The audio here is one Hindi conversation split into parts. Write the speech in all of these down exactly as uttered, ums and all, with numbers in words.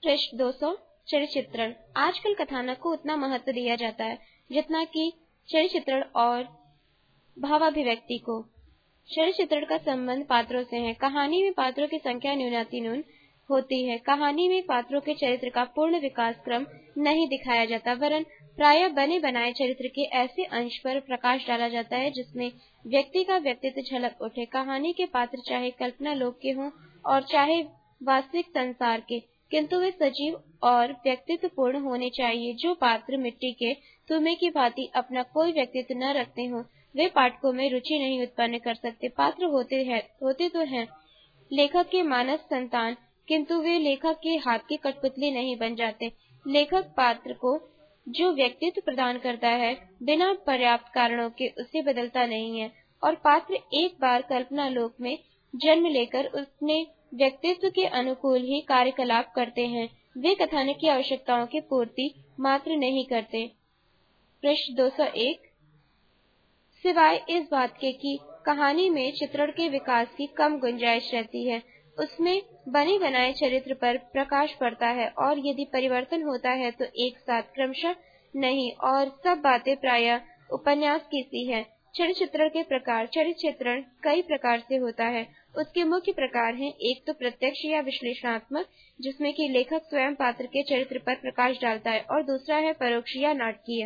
पृष्ठ दो सौ। चरिचित्रण। आजकल कथानक को उतना महत्व दिया जाता है जितना कि चरिचित्रण और भावाभिव्यक्ति को। चरिचित्रण का संबंध पात्रों से है। कहानी में पात्रों की संख्या न्यूनातिन्यून होती है। कहानी में पात्रों के चरित्र का पूर्ण विकास क्रम नहीं दिखाया जाता, वरन प्रायः बने बनाए चरित्र के ऐसे अंश पर प्रकाश डाला जाता है जिसमें व्यक्ति का व्यक्तित्व झलक उठे। कहानी के पात्र चाहे कल्पना लोक के हों और चाहे वास्तविक संसार के, किंतु वे सजीव और व्यक्तित्व पूर्ण होने चाहिए। जो पात्र मिट्टी के तुमे की भांति अपना कोई व्यक्तित्व न रखते हों, वे पाठकों में रुचि नहीं उत्पन्न कर सकते। पात्र होते हैं होते तो हैं लेखक के मानस संतान, किंतु वे लेखक के हाथ की कठपुतली नहीं बन जाते। लेखक पात्र को जो व्यक्तित्व प्रदान करता है, बिना पर्याप्त कारणों के उसे बदलता नहीं है, और पात्र एक बार कल्पना लोक में जन्म लेकर अपने व्यक्तित्व के अनुकूल ही कार्यकलाप करते हैं। वे कथानक की आवश्यकताओं की पूर्ति मात्र नहीं करते। पृष्ठ दो सौ एक। सिवाय इस बात के कि कहानी में चित्रण के विकास की कम गुंजाइश रहती है, उसमें बने बनाए चरित्र पर प्रकाश पड़ता है, और यदि परिवर्तन होता है तो एक साथ क्रमशः नहीं, और सब बातें प्रायः उपन्यास की सी है। चरिचित्रण के प्रकार। चरिचित्रण कई प्रकार से होता है। उसके मुख्य प्रकार हैं, एक तो प्रत्यक्ष या विश्लेषणात्मक, जिसमें कि लेखक स्वयं पात्र के चरित्र पर प्रकाश डालता है, और दूसरा है परोक्ष या नाटकीय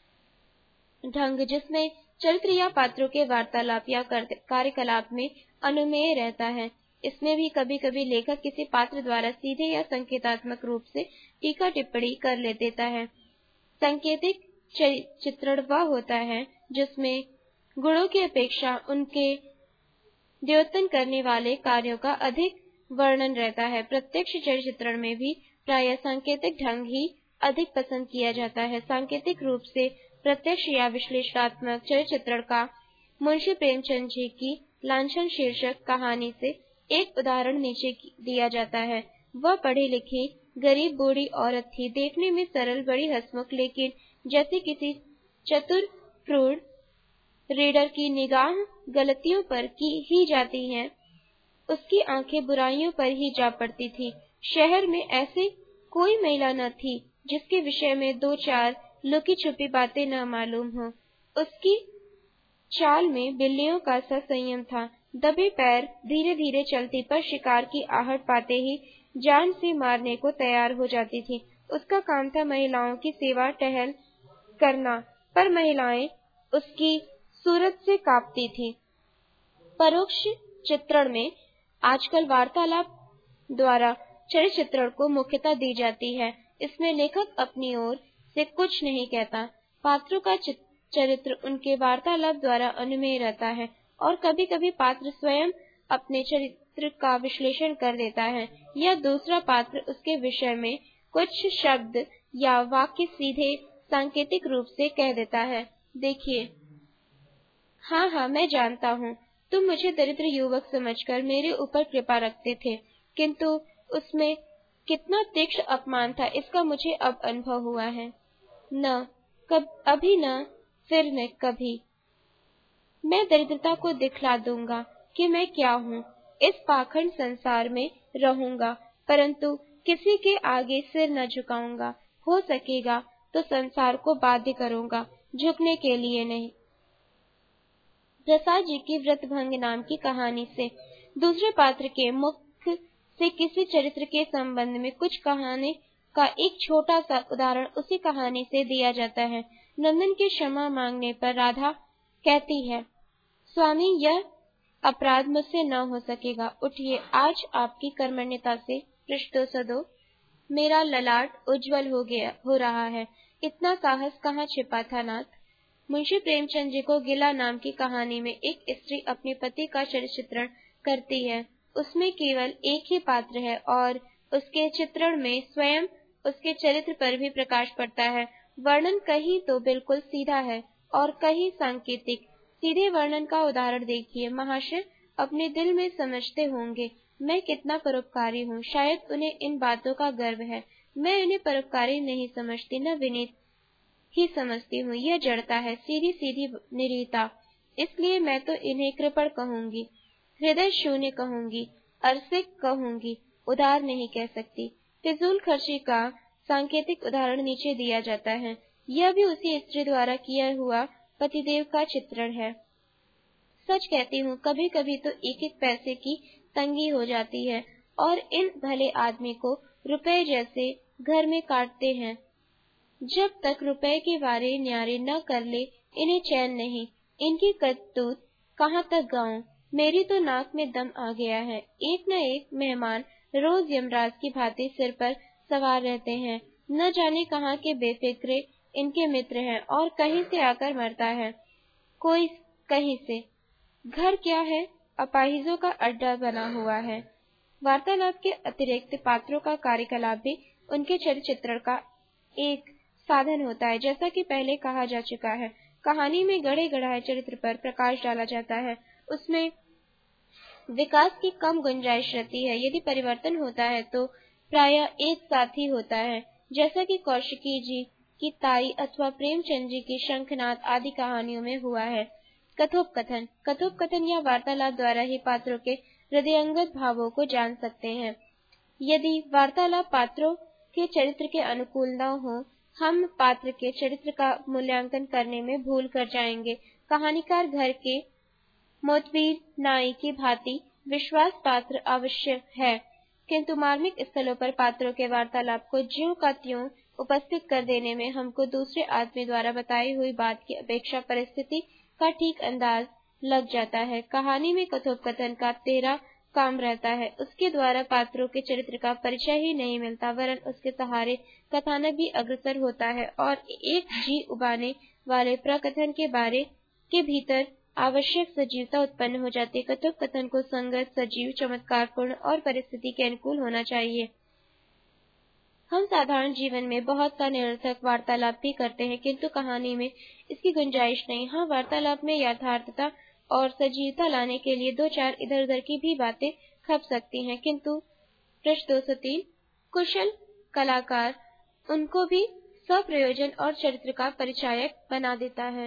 ढंग, जिसमें चरित्र या पात्रों के वार्तालाप या कार्यकलाप में अनुमेय रहता है। इसमें भी कभी कभी लेखक किसी पात्र द्वारा सीधे या संकेतात्मक रूप से टीका टिप्पणी कर ले देता है। सांकेतिक चित्रण वह होता है जिसमें गुणों की अपेक्षा उनके द्योतन करने वाले कार्यों का अधिक वर्णन रहता है। प्रत्यक्ष चरिचित्रण में भी प्रायः सांकेतिक ढंग ही अधिक पसंद किया जाता है। सांकेतिक रूप से प्रत्यक्ष या विश्लेषणात्मक चरिचित्रण का मुंशी प्रेमचंद जी की लांछन शीर्षक कहानी से एक उदाहरण नीचे दिया जाता है। वह पढ़ी लिखी गरीब बूढ़ी औरत थी, देखने में सरल, बड़ी हंसमुख, लेकिन जैसे किसी चतुर प्रौढ़ रीडर की निगाह गलतियों पर की ही जाती हैं, उसकी आंखें बुराइयों पर ही जा पड़ती थी। शहर में ऐसी कोई महिला न थी जिसके विषय में दो चार लुकी छुपी बातें न मालूम हो। उसकी चाल में बिल्लियों का सा संयम था। दबे पैर धीरे धीरे चलती, पर शिकार की आहट पाते ही जान से मारने को तैयार हो जाती थी। उसका काम था महिलाओं की सेवा टहल करना, पर महिलाएं उसकी सूरत से कांपती थी। परोक्ष चित्रण में आजकल वार्तालाप द्वारा चरिचित्रण को मुख्यता दी जाती है। इसमें लेखक अपनी ओर से कुछ नहीं कहता, पात्रों का चरित्र उनके वार्तालाप द्वारा अनुमेय रहता है, और कभी कभी पात्र स्वयं अपने चरित्र का विश्लेषण कर देता है, या दूसरा पात्र उसके विषय में कुछ शब्द या वाक्य सीधे सांकेतिक रूप से कह देता है। देखिए, हाँ हाँ मैं जानता हूँ, तुम मुझे दरिद्र युवक समझकर मेरे ऊपर कृपा रखते थे, किंतु उसमें कितना तीक्ष्ण अपमान था, इसका मुझे अब अनुभव हुआ है। न कब अभी न फिर न कभी मैं दरिद्रता को दिखला दूंगा कि मैं क्या हूँ। इस पाखंड संसार में रहूंगा, परंतु किसी के आगे सिर न झुकाऊंगा। हो सकेगा तो संसार को बाध्य करूंगा, झुकने के लिए नहीं। प्रसाद जी की व्रतभंग नाम की कहानी से दूसरे पात्र के मुख से किसी चरित्र के संबंध में कुछ कहानी का एक छोटा सा उदाहरण उसी कहानी से दिया जाता है। नंदन की क्षमा मांगने पर राधा कहती है, स्वामी यह अपराध मुझसे न हो सकेगा, उठिए, आज आपकी कर्मण्यता से। पृष्ठ दो सौ दो। मेरा ललाट उज्जवल हो गया हो रहा है, इतना साहस कहाँ छिपा था नाथ। मुंशी प्रेमचंद जी को गिला नाम की कहानी में एक स्त्री अपने पति का चरिचित्रण करती है। उसमें केवल एक ही पात्र है, और उसके चित्रण में स्वयं उसके चरित्र पर भी प्रकाश पड़ता है। वर्णन कहीं तो बिल्कुल सीधा है और कहीं सांकेतिक। सीधे वर्णन का उदाहरण देखिए। महाशय अपने दिल में समझते होंगे मैं कितना परोपकारी हूँ, शायद उन्हें इन बातों का गर्व है। मैं इन्हें परोपकारी नहीं समझती, न विनीत ही समझती हूँ। यह जड़ता है, सीधी सीधी निरीता, इसलिए मैं तो इन्हें कृपण कहूंगी, हृदय शून्य कहूंगी, अरसिक कहूंगी, उदार नहीं कह सकती। फिजूल खर्ची का सांकेतिक उदाहरण नीचे दिया जाता है। यह भी उसी स्त्री द्वारा किया हुआ पतिदेव का चित्रण है। सच कहती हूँ, कभी कभी तो एक एक पैसे की तंगी हो जाती है और इन भले आदमी को रुपए जैसे घर में काटते हैं। जब तक रुपए के बारे न्यारे न कर ले, इन्हें चैन नहीं। इनकी करतूत कहाँ तक गाऊं? मेरी तो नाक में दम आ गया है। एक न एक मेहमान रोज यमराज की भांति सिर पर सवार रहते हैं। न जाने कहाँ के बेफिक्रे इनके मित्र हैं और कहीं से आकर मरता है, कोई कहीं से। घर क्या है, अपाहिजों का अड्डा बना हुआ है। वार्तालाप के अतिरिक्त पात्रों का कार्यकलाप भी उनके चरित्र चित्रण का एक साधन होता है। जैसा कि पहले कहा जा चुका है, कहानी में गढ़े गढ़ाए चरित्र पर प्रकाश डाला जाता है। उसमें विकास की कम गुंजाइश रहती है। यदि परिवर्तन होता है तो प्रायः एक साथ ही होता है, जैसा कि कौशिकी जी की ताई अथवा प्रेमचंद जी की शंखनाद आदि कहानियों में हुआ है। कथोपकथन कथोपकथन या वार्तालाप द्वारा ही पात्रों के हृदयंगम भावों को जान सकते हैं। यदि वार्तालाप पात्रों के चरित्र के अनुकूल न हो, हम पात्र के चरित्र का मूल्यांकन करने में भूल कर जाएंगे। कहानीकार घर के मोतबीर नाई की भांति विश्वास पात्र आवश्यक है, किंतु मार्मिक स्थलों पर पात्रों के वार्तालाप को ज्यों का त्यों उपस्थित कर देने में हमको दूसरे आदमी द्वारा बताई हुई बात की अपेक्षा परिस्थिति का ठीक अंदाज लग जाता है। कहानी में कथोपकथन का तेरा काम रहता है। उसके द्वारा पात्रों के चरित्र का परिचय ही नहीं मिलता, वरन उसके सहारे कथानक भी अग्रसर होता है और एक जी उबाने वाले प्रकथन के बारे के भीतर आवश्यक सजीवता उत्पन्न हो जाती है। कथोपकथन को संगत, सजीव, चमत्कारपूर्ण और परिस्थिति के अनुकूल होना चाहिए। हम साधारण जीवन में बहुत सा निरर्थक वार्तालाप भी करते हैं, किंतु कहानी में इसकी गुंजाइश नहीं। हाँ, वार्तालाप में यथार्थता और सजीवता लाने के लिए दो चार इधर उधर की भी बातें खप सकती हैं, किंतु पृष्ठ दो सौ तीन कुशल कलाकार उनको भी स्वप्रयोजन और चरित्र का परिचायक बना देता है।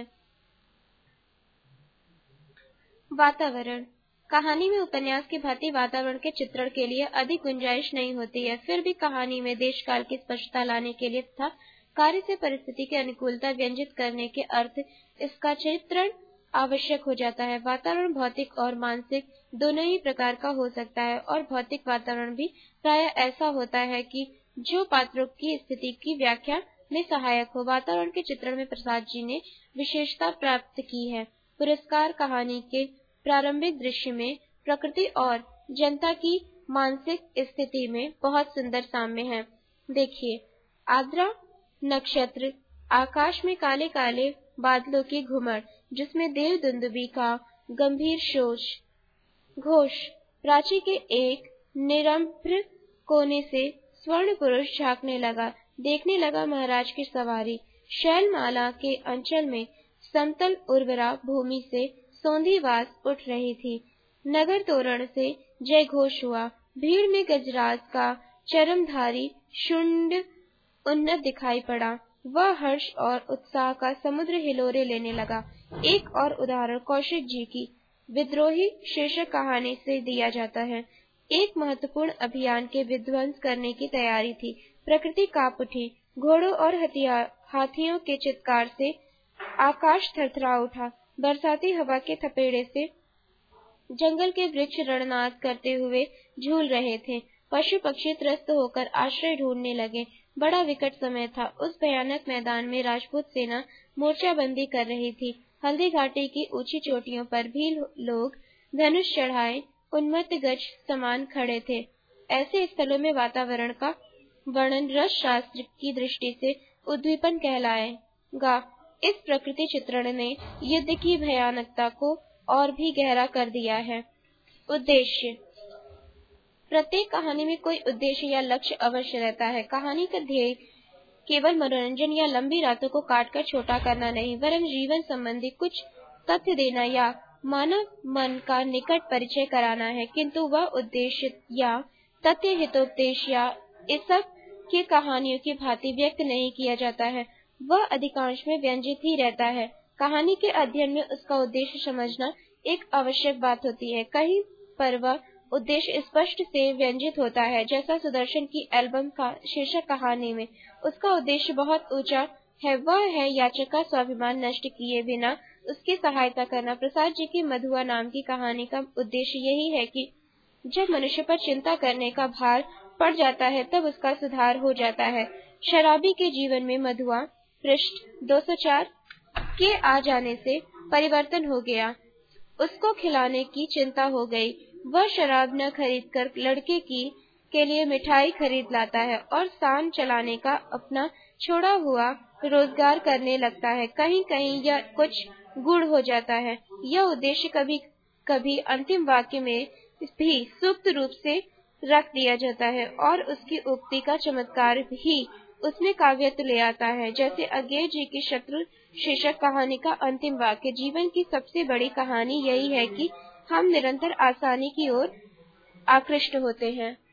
वातावरण कहानी में उपन्यास की भांति वातावरण के चित्रण के लिए अधिक गुंजाइश नहीं होती है। फिर भी कहानी में देश काल की स्पष्टता लाने के लिए तथा कार्य से परिस्थिति की अनुकूलता व्यंजित करने के अर्थ इसका चित्रण आवश्यक हो जाता है। वातावरण भौतिक और मानसिक दोनों ही प्रकार का हो सकता है और भौतिक वातावरण भी प्रायः ऐसा होता है कि जो पात्रों की स्थिति की व्याख्या में सहायक हो। वातावरण के चित्रण में प्रसाद जी ने विशेषता प्राप्त की है। पुरस्कार कहानी के प्रारंभिक दृश्य में प्रकृति और जनता की मानसिक स्थिति में बहुत सुंदर साम्य है। देखिए, आर्द्रा नक्षत्र, आकाश में काले काले बादलों की घुमड़, जिसमें देव दुंदुभी का गंभीर शोष घोष, प्राची के एक निरंभ्र कोने से स्वर्ण पुरुष झांकने लगा, देखने लगा महाराज की सवारी। शैलमाला के अंचल में समतल उर्वरा भूमि से सौंधी बास उठ रही थी। नगर तोरण से जय घोष हुआ। भीड़ में गजराज का चरमधारी शुंड उन्नत दिखाई पड़ा। वह हर्ष और उत्साह का समुद्र हिलोरे लेने लगा। एक और उदाहरण कौशिक जी की विद्रोही शीर्षक कहानी से दिया जाता है। एक महत्वपूर्ण अभियान के विध्वंस करने की तैयारी थी। प्रकृति कांप उठी। घोड़ों और हाथियों के चित्कार से आकाश थरथरा उठा। बरसाती हवा के थपेड़े से जंगल के वृक्ष रणनाद करते हुए झूल रहे थे। पशु पक्षी त्रस्त होकर आश्रय ढूंढने लगे। बड़ा विकट समय था। उस भयानक मैदान में राजपूत सेना मोर्चाबंदी कर रही थी। हल्दी घाटी की ऊंची चोटियों पर भी लोग धनुष चढ़ाए उन्मत्त गज समान खड़े थे। ऐसे स्थलों में वातावरण का वर्णन रस शास्त्र की दृष्टि से उद्दीपन कहलाएगा। इस प्रकृति चित्रण ने युद्ध की भयानकता को और भी गहरा कर दिया है। उद्देश्य प्रत्येक कहानी में कोई उद्देश्य या लक्ष्य अवश्य रहता है। कहानी का ध्येय केवल मनोरंजन या लंबी रातों को काटकर छोटा करना नहीं, वरन जीवन संबंधी कुछ तथ्य देना या मानव मन का निकट परिचय कराना है। किंतु वह उद्देश्य या तथ्य हितोपदेश या इस सब की कहानियों की भांति व्यक्त नहीं किया जाता है। वह अधिकांश में व्यंजित ही रहता है। कहानी के अध्ययन में उसका उद्देश्य समझना एक आवश्यक बात होती है। कहीं पर वह उद्देश्य स्पष्ट से व्यंजित होता है। जैसा सुदर्शन की एल्बम का शीर्षक कहानी में, उसका उद्देश्य बहुत ऊंचा है, वह है याचक का स्वाभिमान नष्ट किए बिना उसकी सहायता करना। प्रसाद जी की मधुआ नाम की कहानी का उद्देश्य यही है कि जब मनुष्य पर चिंता करने का भार पड़ जाता है तब उसका सुधार हो जाता है। शराबी के जीवन में मधुआ पृष्ठ दो सौ चार के आ जाने से परिवर्तन हो गया। उसको खिलाने की चिंता हो गई। वह शराब न खरीदकर लड़के की के लिए मिठाई खरीद लाता है और शान चलाने का अपना छोड़ा हुआ रोजगार करने लगता है। कहीं कहीं यह कुछ गूढ़ हो जाता है। यह उद्देश्य कभी कभी अंतिम वाक्य में भी सूक्त रूप से रख दिया जाता है और उसकी उक्ति का चमत्कार भी उसमें काव्यत्व ले आता है। जैसे अज्ञेय जी की शत्रु शीर्षक कहानी का अंतिम वाक्य, जीवन की सबसे बड़ी कहानी यही है कि हम निरंतर आसानी की ओर आकृष्ट होते हैं।